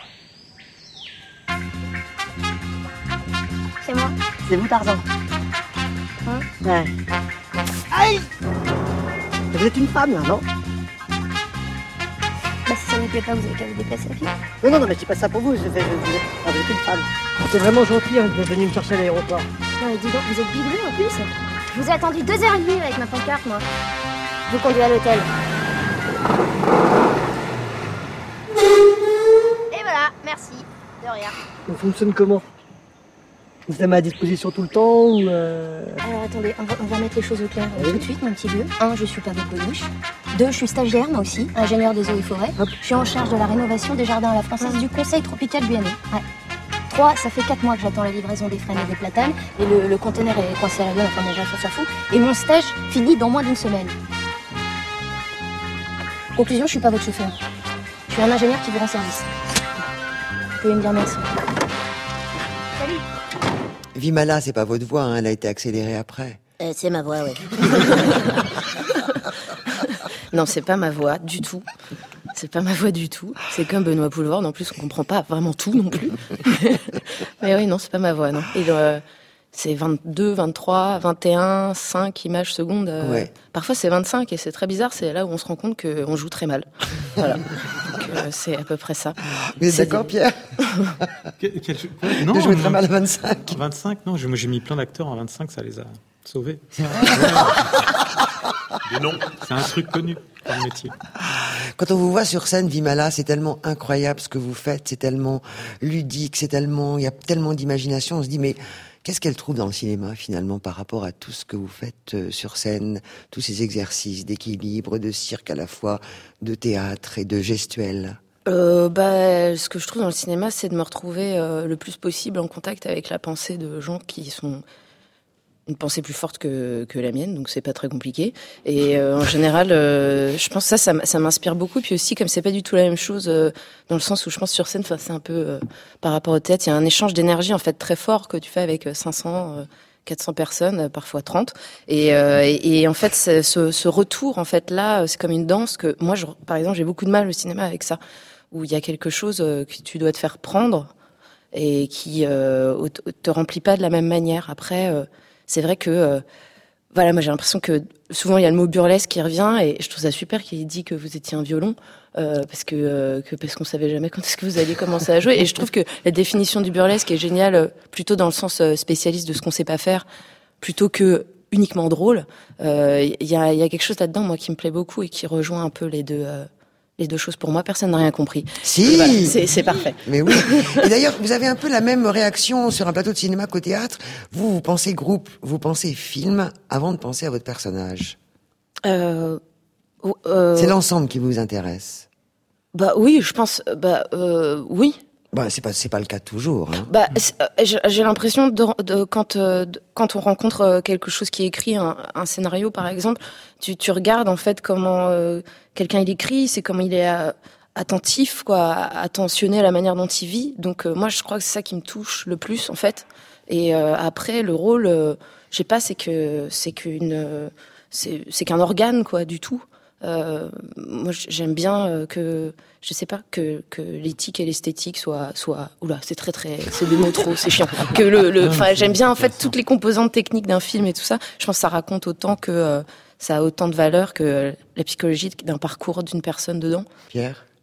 C'est moi. C'est vous, Tarzan? Hein? Ouais. Aïe! Vous êtes une femme, là, non? Bah, si ça vous plaît pas, vous avez qu'à vous déplacer à pied. Non, non, non, mais je dis pas ça pour vous, je fais, je, je, ah, vous êtes une femme. C'est vraiment gentil hein, d'être venu me chercher à l'aéroport. Non, mais dis donc, vous êtes bigleux en plus. Je vous ai attendu deux heures et demie avec ma pancarte, moi. Je vous conduis à l'hôtel. Et voilà, merci. De rien. On fonctionne comment? Vous êtes à ma disposition tout le temps ou euh... Alors attendez, on va, on va mettre les choses au clair Oui. tout de suite, mon petit vieux. Un, je suis pas de coluche. Deux, je suis stagiaire, moi aussi, ingénieur des eaux et forêts. Je suis en charge de la rénovation des jardins à la française du Conseil tropical guyanais. Ouais. Trois, ça fait quatre mois que j'attends la livraison des frênes et des platanes. Et le, le conteneur est coincé à la gueule, enfin bon, bref, on s'en fout. Et mon stage finit dans moins d'une semaine. Conclusion, je suis pas votre chauffeur. Je suis un ingénieur qui vous rend service. Vous pouvez me dire merci. Salut. Vimala, c'est pas votre voix, hein, elle a été accélérée après. Euh, c'est ma voix, oui. Non, c'est pas ma voix du tout. C'est pas ma voix du tout. C'est comme Benoît Poulvord. En plus, on comprend pas vraiment tout non plus. Mais oui, non, c'est pas ma voix, non. Et euh, c'est vingt-deux, vingt-trois, vingt et un, cinq images secondes. Euh, Ouais. Parfois, c'est vingt-cinq et c'est très bizarre. C'est là où on se rend compte qu'on joue très mal. Voilà. Donc, euh, c'est à peu près ça. Vous êtes C'est d'accord, des- Pierre? Quel- quel- ouais, De jouer très mal à vingt-cinq. vingt-cinq, non, j'ai- moi j'ai mis plein d'acteurs en vingt-cinq, ça les a sauvés. Des noms. C'est un truc connu dans le métier. Quand on vous voit sur scène, Vimala, c'est tellement incroyable ce que vous faites, c'est tellement ludique, c'est tellement, il y a tellement d'imagination. On se dit, mais qu'est-ce qu'elle trouve dans le cinéma finalement par rapport à tout ce que vous faites euh, sur scène, tous ces exercices d'équilibre, de cirque à la fois, de théâtre et de gestuel? Euh, bah, ce que je trouve dans le cinéma, c'est de me retrouver euh, le plus possible en contact avec la pensée de gens qui sont une pensée plus forte que, que la mienne, donc c'est pas très compliqué. Et euh, en général, euh, je pense que ça, ça, m- ça m'inspire beaucoup. Puis aussi, comme c'est pas du tout la même chose, euh, dans le sens où je pense sur scène, c'est un peu euh, par rapport au théâtre, il y a un échange d'énergie en fait très fort que tu fais avec cinq cents, euh, quatre cents personnes, euh, parfois trente. Et, euh, et, et en fait, c'est- ce, ce retour, en fait, là, c'est comme une danse que moi, je, par exemple, j'ai beaucoup de mal au cinéma avec ça, où il y a quelque chose euh, que tu dois te faire prendre et qui euh, au- te remplit pas de la même manière. Après, euh, c'est vrai que, euh, voilà, moi j'ai l'impression que souvent il y a le mot burlesque qui revient et je trouve ça super qu'il ait dit que vous étiez un violon euh, parce que, euh, que parce qu'on savait jamais quand est-ce que vous alliez commencer à jouer. Et je trouve que la définition du burlesque est géniale, euh, plutôt dans le sens euh, spécialiste de ce qu'on sait pas faire, plutôt que uniquement drôle. Il euh, y, a, y a quelque chose là-dedans moi qui me plaît beaucoup et qui rejoint un peu les deux. Euh, les deux choses pour moi, personne n'a rien compris. Si, voilà, c'est, c'est parfait. Mais oui. Et d'ailleurs, vous avez un peu la même réaction sur un plateau de cinéma qu'au théâtre. Vous, vous pensez groupe, vous pensez film avant de penser à votre personnage. Euh, euh, C'est l'ensemble qui vous intéresse. Bah oui, je pense. Bah euh, oui. Bah c'est pas c'est pas le cas toujours. Hein. Bah euh, j'ai, j'ai l'impression de, de quand euh, de, quand on rencontre quelque chose qui est écrit, un, un scénario par exemple, tu tu regardes en fait comment euh, quelqu'un il écrit, c'est comment il est euh, attentif quoi, attentionné à la manière dont il vit. Donc euh, moi je crois que c'est ça qui me touche le plus en fait. Et euh, après le rôle, euh, je sais pas, c'est que c'est qu'une euh, c'est c'est qu'un organe quoi du tout. Euh, moi j'aime bien euh, que je sais pas que que l'éthique et l'esthétique soient soient oula c'est très très c'est des mots trop c'est chiant que le le enfin j'aime bien en fait toutes les composantes techniques d'un film et tout ça. Je pense que ça raconte autant que euh, ça a autant de valeur que la psychologie d'un parcours d'une personne dedans. Pierre.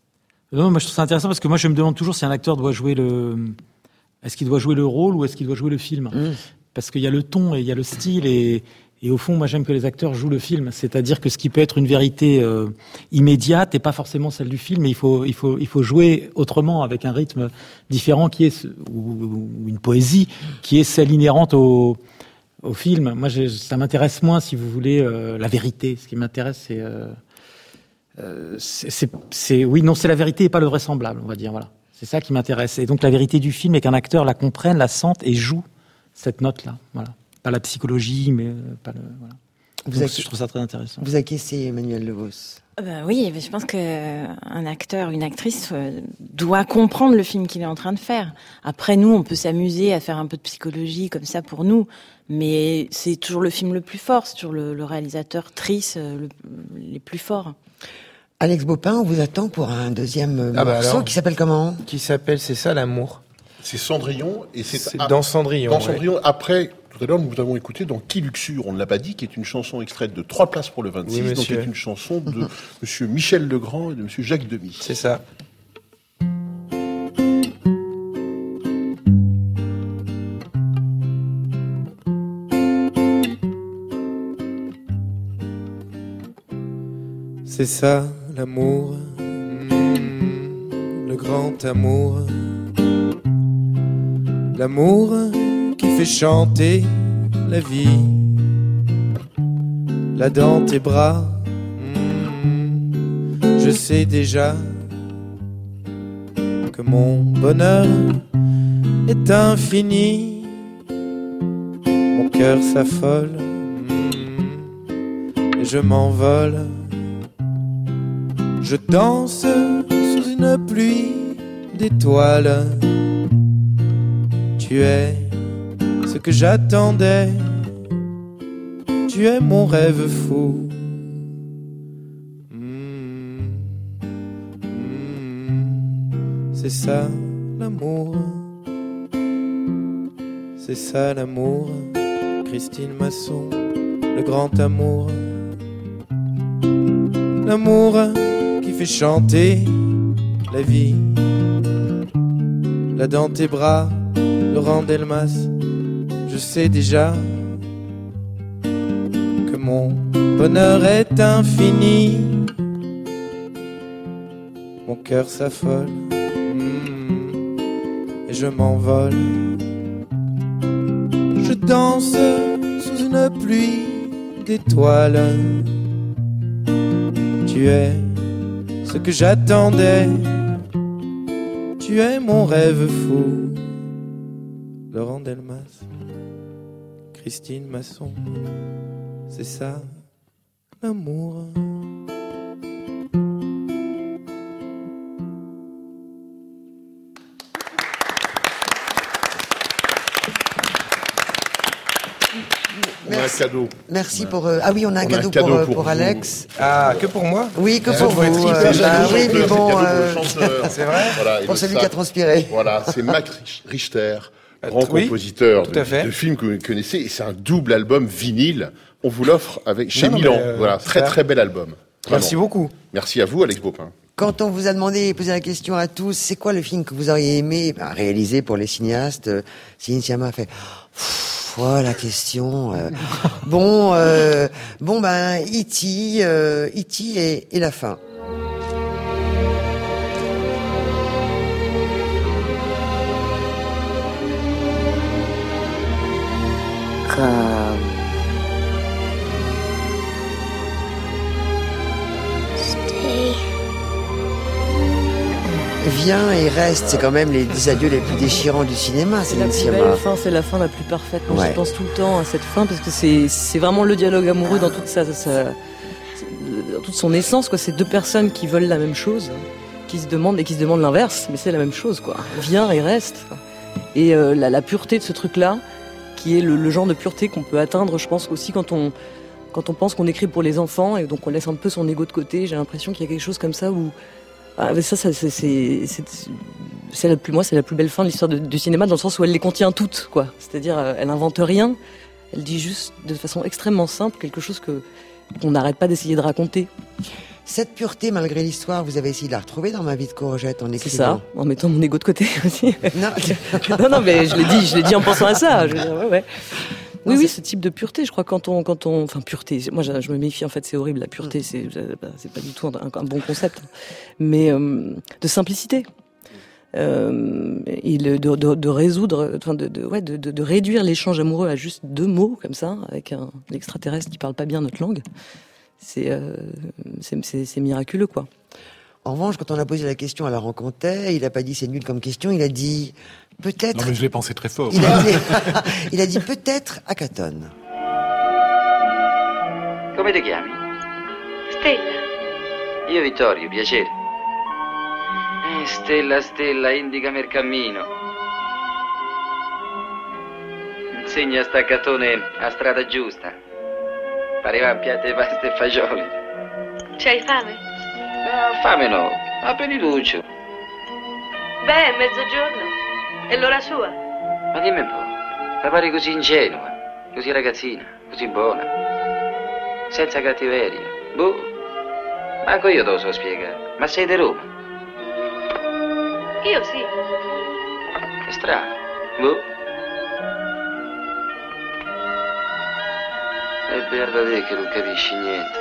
Non, moi je trouve ça intéressant parce que moi je me demande toujours si un acteur doit jouer le, est-ce qu'il doit jouer le rôle ou est-ce qu'il doit jouer le film. Mmh. Parce qu'il y a le ton et il y a le style et Et au fond, moi, j'aime que les acteurs jouent le film. C'est-à-dire que ce qui peut être une vérité euh, immédiate n'est pas forcément celle du film. Mais il faut, il faut, il faut jouer autrement, avec un rythme différent, qui est ou, ou une poésie qui est celle inhérente au, au film. Moi, je, ça m'intéresse moins, si vous voulez, euh, la vérité. Ce qui m'intéresse, c'est, euh, euh, c'est, c'est, c'est, oui, non, c'est la vérité et pas le vraisemblable, on va dire. Voilà, c'est ça qui m'intéresse. Et donc, la vérité du film est qu'un acteur la comprenne, la sente et joue cette note-là. Voilà. Pas la psychologie, mais pas le. Voilà. Vous Donc, acqui... je trouve ça très intéressant. Vous acquiescez, Emmanuel Levos. Ben oui, je pense qu'un acteur, une actrice doit comprendre le film qu'il est en train de faire. Après, nous, on peut s'amuser à faire un peu de psychologie comme ça pour nous, mais c'est toujours le film le plus fort, c'est toujours le, le réalisateur trice le, les plus forts. Alex Baupin, on vous attend pour un deuxième ah bah morceau alors, qui s'appelle comment ? Qui s'appelle C'est ça l'amour. C'est Cendrillon et c'est, c'est à... dans Cendrillon. Dans Cendrillon, ouais. Après. Tout à l'heure, nous avons écouté dans Qui Luxure, on ne l'a pas dit, qui est une chanson extraite de Trois places pour le vingt-six, oui, donc qui est une chanson de Monsieur Michel Legrand et de Monsieur Jacques Demy. C'est ça. C'est ça, l'amour, mmh, le grand amour, l'amour qui fait chanter la vie, là dans tes bras, mmh, je sais déjà que mon bonheur est infini, mon cœur s'affole, mmh, et je m'envole, je danse sous une pluie d'étoiles, tu es ce que j'attendais, tu es mon rêve fou. Mmh, mmh, c'est ça l'amour, c'est ça l'amour, Christine Masson, le grand amour, l'amour qui fait chanter la vie, là dans tes bras, Laurent Delmas. Je sais déjà que mon bonheur est infini, mon cœur s'affole, mmh, et je m'envole, je danse sous une pluie d'étoiles, tu es ce que j'attendais, tu es mon rêve fou. Laurent Delmas, Christine Masson, c'est ça l'amour. On a un cadeau. Merci pour. Euh, ah oui, on a un on cadeau, a un cadeau pour, pour, pour Alex. Ah, que pour moi ? Oui, que euh, pour vous. Euh, euh, bah, oui, mais bon. Euh, c'est vrai. Voilà, pour celui sac, qui a transpiré. Voilà, c'est Max Richter, grand oui, compositeur de, de films que vous connaissez, et c'est un double album vinyle. On vous l'offre avec chez non, Milan. Euh, voilà, très très bel album. Vraiment. Merci beaucoup. Merci à vous, Alex Baupin. Quand on vous a demandé et posé la question à tous, c'est quoi le film que vous auriez aimé bah, réaliser pour les cinéastes, euh, Céline Sciamma a fait. Voilà la question. Euh, bon, euh, bon ben, E T, euh, E T et, et la fin. Comme stay. Viens et reste, c'est quand même les dix adieux les plus déchirants du cinéma. C'est la plus belle fin, c'est la fin la plus parfaite. Moi, ouais. Je pense tout le temps à cette fin parce que c'est c'est vraiment le dialogue amoureux dans toute sa, sa dans toute son essence, quoi. C'est deux personnes qui veulent la même chose, qui se demandent et qui se demandent l'inverse, mais c'est la même chose, quoi. Viens et reste. Et euh, la, la pureté de ce truc-là, qui est le, le genre de pureté qu'on peut atteindre, je pense aussi quand on quand on pense qu'on écrit pour les enfants et donc on laisse un peu son ego de côté. J'ai l'impression qu'il y a quelque chose comme ça où ah, mais ça, ça c'est, c'est, c'est, c'est la plus, moi, c'est la plus belle fin de l'histoire de, du cinéma dans le sens où elle les contient toutes, quoi. C'est-à-dire, elle invente rien, elle dit juste de façon extrêmement simple quelque chose que qu'on n'arrête pas d'essayer de raconter. Cette pureté, malgré l'histoire, vous avez essayé de la retrouver dans Ma vie de courgette en écrivant. C'est ça, en mettant mon ego de côté aussi. Non, non, non, mais je l'ai dit, je l'ai dit en pensant à ça. Je veux dire, ouais, ouais. Oui, non, oui, ce type de pureté, je crois, quand on, quand on, enfin, pureté. Moi, je, je me méfie, en fait, c'est horrible, la pureté, c'est, c'est pas du tout un, un bon concept. Mais, euh, de simplicité. Euh, et le, de, de, de résoudre, enfin, de, de, ouais, de, de, de réduire l'échange amoureux à juste deux mots, comme ça, avec un extraterrestre qui parle pas bien notre langue. C'est, euh, c'est, c'est, c'est miraculeux, quoi. En revanche, quand on a posé la question à Laurent Contet, il a pas dit c'est nul comme question, il a dit peut-être. Non, mais je l'ai pensé très fort. Il a dit, il a dit peut-être Akaton. Come ti chiami? Stella. Io Vittorio, piacere. Eh, Stella, Stella, indicami il cammino. Insegna staccatone a strada giusta. Pareva un piatto di pasta e fagioli. C'hai fame? No, fame no, appetituccio. Beh, è mezzogiorno. È l'ora sua. Ma dimmi un po', la pare così ingenua, così ragazzina, così buona, senza cattiveria. Boh, manco io te lo so spiegare. Ma sei di Roma? Io sì. Che strano, boh. E beata te che non capisci niente.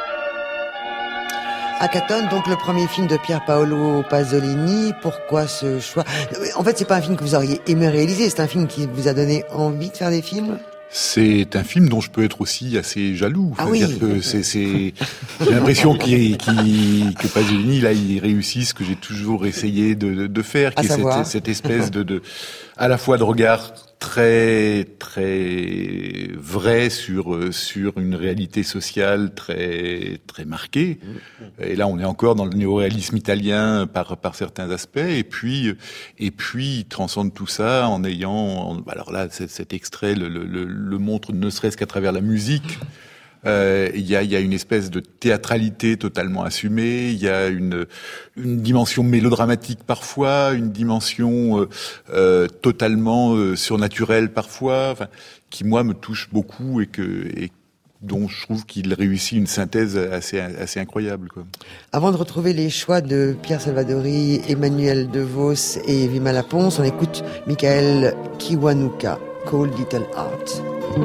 Akaton, donc le premier film de Pier Paolo Pasolini. Pourquoi ce choix? En fait, c'est pas un film que vous auriez aimé réaliser, c'est un film qui vous a donné envie de faire des films? C'est un film dont je peux être aussi assez jaloux. Ah oui. Que c'est, c'est, j'ai l'impression qu'il, qu'il, que Pasolini, là, il réussit ce que j'ai toujours essayé de, de, de faire, qui est cette, cette espèce de, de, à la fois de regard très, très vrai sur, sur une réalité sociale très, très marquée. Et là, on est encore dans le néoréalisme italien par, par certains aspects. Et puis, et puis, il transcende tout ça en ayant, alors là, cet extrait le, le, le montre ne serait-ce qu'à travers la musique. Euh, il y a, il y a une espèce de théâtralité totalement assumée. Il y a une, une dimension mélodramatique parfois, une dimension euh, euh, totalement euh, surnaturelle parfois, enfin, qui moi me touche beaucoup et que et dont je trouve qu'il réussit une synthèse assez assez incroyable, quoi. Avant de retrouver les choix de Pierre Salvadori, Emmanuel DeVos et Vima Laponce, on écoute Michael Kiwanuka, Cold Little Heart.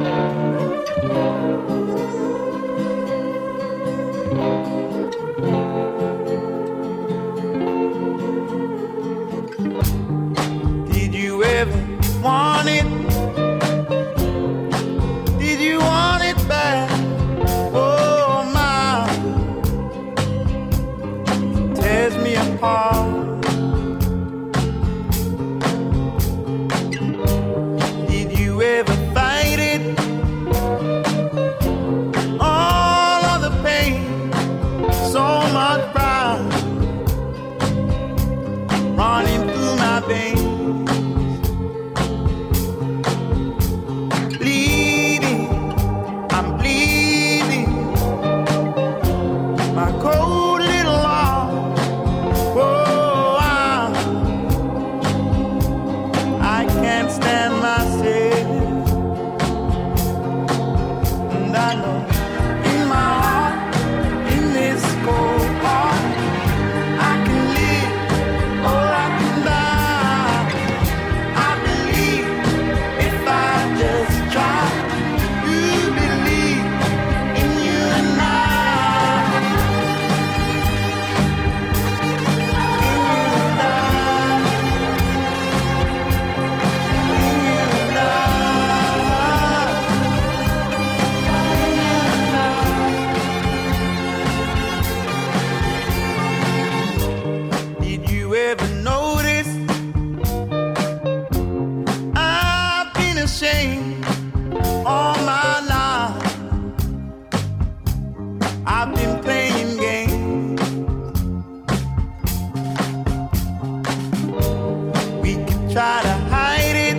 Did you ever want it? Did you want it back? Oh my, it tears me apart. Did you ever fight it? All of the pain, so much pride running through my veins. Bleeding, I'm bleeding. My cold little heart. Oh, I, I can't stand myself. And I know in my heart, in this cold heart, I can live or I can die. I believe if I just try to believe in you and I. Did you ever notice I've been ashamed all my life? I've been playing games. We could try to hide it.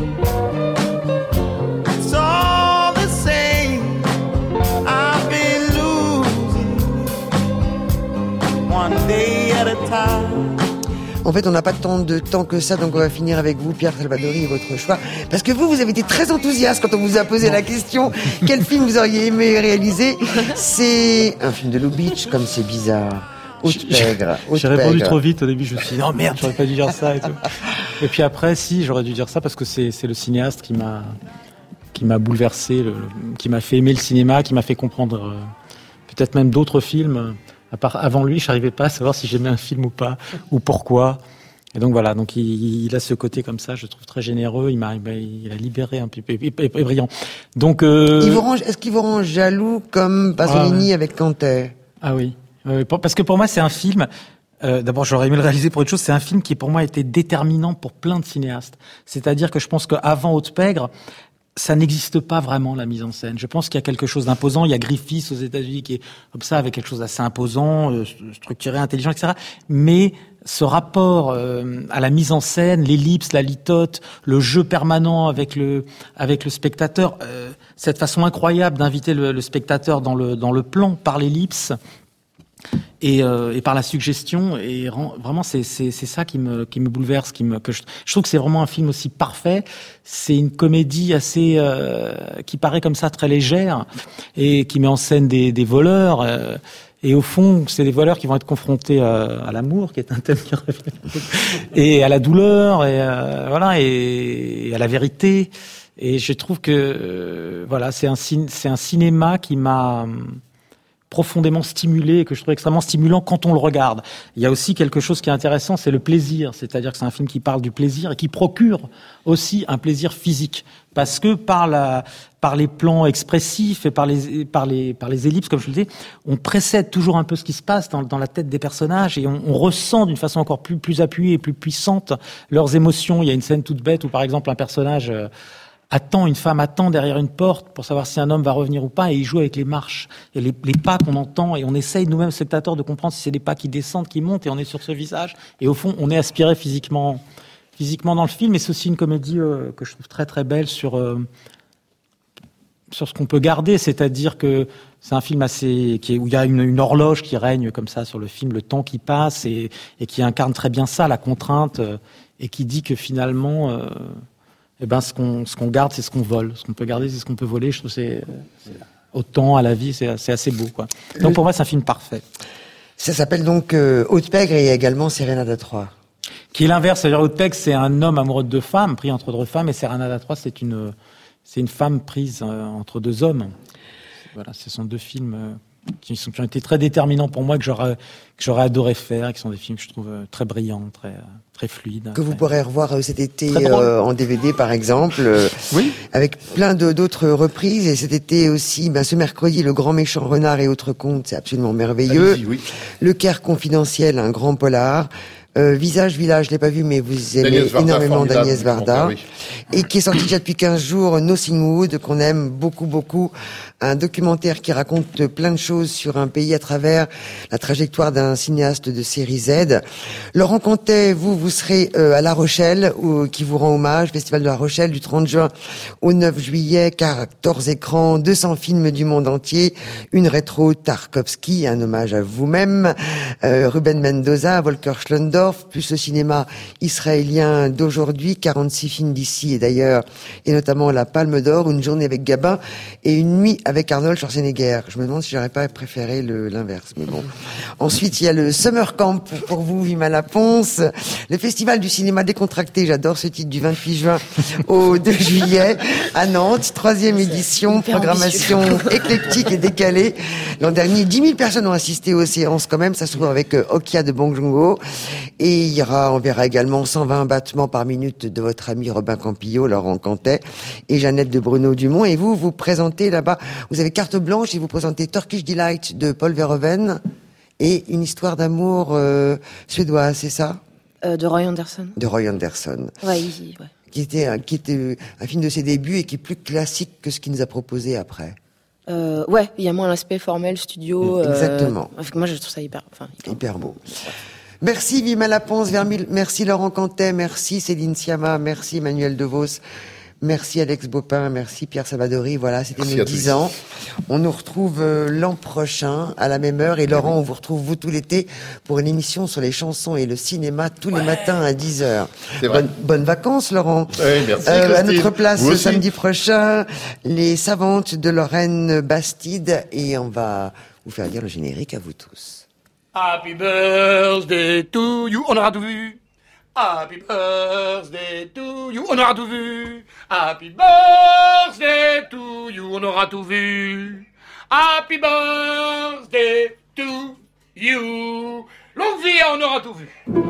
It's all the same. I've been losing one day at a time. En fait, on n'a pas tant de temps que ça, donc on va finir avec vous, Pierre Salvadori, et votre choix. Parce que vous, vous avez été très enthousiaste quand on vous a posé la question quel film vous auriez aimé réaliser. C'est un film de Lubitsch, comme c'est bizarre. Haute-Pègre. J'ai répondu trop vite au début, je me suis dit non merde, j'aurais pas dû dire ça et tout. Et puis après, si, j'aurais dû dire ça parce que c'est, c'est le cinéaste qui m'a, qui m'a bouleversé, le, qui m'a fait aimer le cinéma, qui m'a fait comprendre euh, peut-être même d'autres films. À part, avant lui, je n'arrivais pas à savoir si j'aimais un film ou pas, ou pourquoi. Et donc voilà, donc il, il a ce côté comme ça, je trouve très généreux. Il m'a, il a libéré un peu, et, et, et brillant. Donc, euh... il vous rend, est-ce qu'il vous rend jaloux comme Pasolini ah, ouais. avec Cantet? Ah oui. Euh, parce que pour moi, c'est un film. Euh, d'abord, j'aurais aimé le réaliser pour autre chose. C'est un film qui, pour moi, a été déterminant pour plein de cinéastes. C'est-à-dire que je pense qu'avant Haute-Pègre, ça n'existe pas vraiment, la mise en scène. Je pense qu'il y a quelque chose d'imposant. Il y a Griffiths aux États-Unis qui est comme ça, avec quelque chose d'assez imposant, euh, structuré, intelligent, et cetera. Mais ce rapport euh, à la mise en scène, l'ellipse, la litote, le jeu permanent avec le avec le spectateur, euh, cette façon incroyable d'inviter le, le spectateur dans le dans le plan par l'ellipse. Et, euh, et par la suggestion, et rend, vraiment c'est, c'est, c'est ça qui me, qui me bouleverse, qui me, que je, je trouve que c'est vraiment un film aussi parfait. C'est une comédie assez, euh, qui paraît comme ça très légère, et qui met en scène des, des voleurs, euh, et au fond, c'est des voleurs qui vont être confrontés à, à l'amour, qui est un thème qui revient, et à la douleur, et euh, voilà, et, et à la vérité. Et je trouve que, euh, voilà, c'est un, c'est un cinéma qui m'a profondément stimulé et que je trouve extrêmement stimulant quand on le regarde. Il y a aussi quelque chose qui est intéressant, c'est le plaisir. C'est-à-dire que c'est un film qui parle du plaisir et qui procure aussi un plaisir physique. Parce que par la, par les plans expressifs et par les, par les, par les ellipses, comme je le disais, on précède toujours un peu ce qui se passe dans, dans la tête des personnages et on, on ressent d'une façon encore plus, plus appuyée et plus puissante leurs émotions. Il y a une scène toute bête où, par exemple, un personnage euh, attend, une femme attend derrière une porte pour savoir si un homme va revenir ou pas, et il joue avec les marches et les, les pas qu'on entend, et on essaye nous-mêmes, spectateurs, de comprendre si c'est des pas qui descendent, qui montent, et on est sur ce visage, et au fond, on est aspiré physiquement, physiquement dans le film. Et c'est aussi une comédie euh, que je trouve très très belle sur euh, sur ce qu'on peut garder, c'est-à-dire que c'est un film assez qui est, où il y a une, une horloge qui règne comme ça sur le film, le temps qui passe, et, et qui incarne très bien ça, la contrainte, euh, et qui dit que finalement euh, Eh ben, ce qu'on, ce qu'on garde, c'est ce qu'on vole. Ce qu'on peut garder, c'est ce qu'on peut voler. Je trouve que c'est, c'est au temps, à la vie, c'est, c'est assez beau, quoi. Donc, pour moi, c'est un film parfait. Ça s'appelle donc euh, Haute-Pègre, et également Sérénade à Troyes. Qui est l'inverse. C'est-à-dire, Haute-Pègre, c'est un homme amoureux de deux femmes, pris entre deux femmes, et Sérénade à Troyes, c'est une, c'est une femme prise euh, entre deux hommes. Voilà, ce sont deux films euh, qui, sont, qui ont été très déterminants pour moi, que j'aurais, que j'aurais adoré faire, qui sont des films que je trouve euh, très brillants, très, euh, très fluides. Que très... vous pourrez revoir euh, cet été euh, en D V D, par exemple, euh, oui. avec plein de, d'autres reprises. Et cet été aussi, ben, ce mercredi, Le Grand Méchant Renard et autres contes, c'est absolument merveilleux. Allez-y, oui. Le Caire confidentiel, un grand polar. Euh, Visage Village, je l'ai pas vu, mais vous aimez Varda, énormément d'Agnès Varda, oui. et qui est sorti déjà depuis quinze jours, Nothing Wood, qu'on aime beaucoup, beaucoup, un documentaire qui raconte plein de choses sur un pays à travers la trajectoire d'un cinéaste de série Z. Laurent Cantet, vous, vous serez euh, à La Rochelle, où, qui vous rend hommage, Festival de La Rochelle, du trente juin au neuf juillet, quatorze écrans, deux cents films du monde entier, une rétro Tarkovsky, un hommage à vous-même, euh, Ruben Mendoza, Volker Schlöndorff, plus le cinéma israélien d'aujourd'hui, quarante-six films d'ici et d'ailleurs, et notamment La Palme d'Or, Une journée avec Gabin et Une nuit avec Arnold Schwarzenegger. Je me demande si j'aurais pas préféré le, l'inverse, mais bon. Ensuite, il y a le Summer Camp pour, pour vous, Vima Laponce, le Festival du cinéma décontracté, j'adore ce titre, du vingt-huit juin au deux juillet à Nantes, troisième édition, programmation éclectique et décalée. L'an dernier, dix mille personnes ont assisté aux séances quand même, ça se trouve avec euh, Okia de Bong Joon-ho. Et il y aura, on verra également cent vingt battements par minute de votre ami Robin Campillo, Laurent Cantet et Jeannette de Bruno Dumont. Et vous, vous présentez là-bas, vous avez carte blanche et vous présentez Turkish Delight de Paul Verhoeven et Une histoire d'amour euh, suédoise, c'est ça? euh, De Roy Andersson. De Roy Andersson. Ouais, easy, ouais. Qui était, un, qui était un film de ses débuts et qui est plus classique que ce qu'il nous a proposé après. Euh, ouais, il y a moins l'aspect formel, studio. Exactement. Euh, moi, je trouve ça hyper, enfin, hyper, hyper beau. Merci Vima Laponce, merci Laurent Cantet, merci Céline Sciamma, merci Emmanuel DeVos, Merci Alex Baupin, merci Pierre Salvadori. Voilà, c'était Merci nos à dix tous. ans. On nous retrouve euh, l'an prochain à la même heure. Et Laurent, on vous retrouve vous tout l'été pour une émission sur les chansons et le cinéma tous les matins à dix heures. C'est vrai. Bonne, bonnes vacances, Laurent. Oui, merci, Euh, à Christine. notre place, Vous le aussi. samedi prochain, les savantes de Lorraine Bastide. Et on va vous faire lire le générique à vous tous. Happy birthday to you. On aura tout vu. Happy birthday to you. On aura tout vu. Happy birthday to you. On aura tout vu. Happy birthday to you. Longue vie, on aura tout vu.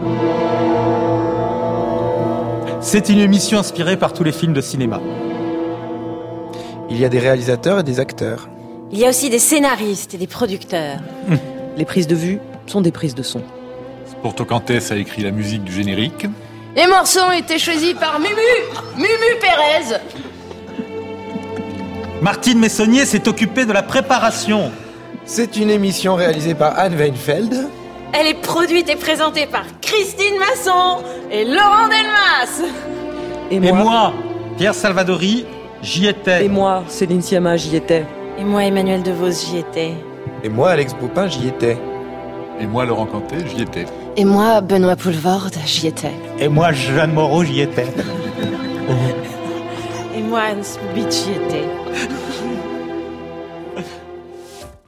C'est une émission inspirée par tous les films de cinéma. Il y a des réalisateurs et des acteurs. Il y a aussi des scénaristes et des producteurs. Les prises de vue sont des prises de son. Porto Cantes a écrit la musique du générique. Les morceaux ont été choisis par Mumu, Mumu Pérez. Martine Messonnier s'est occupée de la préparation. C'est une émission réalisée par Anne Weinfeld. Elle est produite et présentée par Christine Masson et Laurent Delmas. Et Et moi, moi, Pierre Salvadori, j'y étais. Et moi, Céline Sciamma, j'y étais. Et moi, Emmanuel DeVos, j'y étais. Et moi, Alex Baupin, j'y étais. Et moi, Laurent Cantet, j'y étais. Et moi, Benoît Poulvorde, j'y étais. Et moi, Jeanne Moreau, j'y étais. Et moi, Anne Smith, j'y étais.